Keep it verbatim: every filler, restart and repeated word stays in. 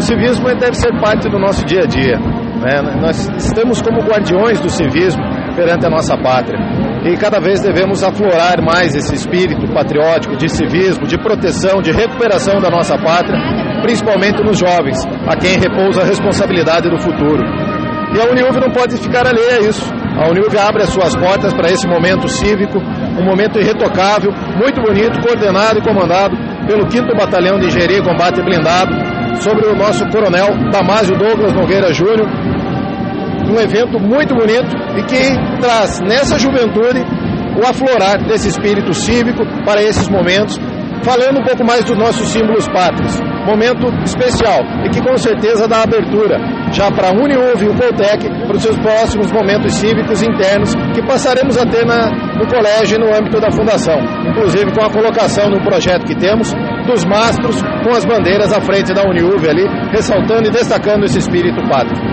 civismo deve ser parte do nosso dia a dia, né? Nós estamos como guardiões do civismo perante a nossa pátria e cada vez devemos aflorar mais esse espírito patriótico, de civismo, de proteção, de recuperação da nossa pátria, principalmente nos jovens, a quem repousa a responsabilidade do futuro. E a Uniuv não pode ficar alheia a isso. A Uniuv abre as suas portas para esse momento cívico, um momento irretocável, muito bonito, coordenado e comandado pelo quinto Batalhão de Engenharia e Combate Blindado, sobre o nosso coronel Damásio Douglas Nogueira Júnior, um evento muito bonito e que traz nessa juventude o aflorar desse espírito cívico para esses momentos, falando um pouco mais dos nossos símbolos pátrios. Momento especial e que com certeza dá abertura já para a Uniuv e o Coltec para os seus próximos momentos cívicos internos que passaremos a ter na, no colégio e no âmbito da fundação, inclusive com a colocação no projeto que temos dos mastros com as bandeiras à frente da Uniuv ali, ressaltando e destacando esse espírito pátrio.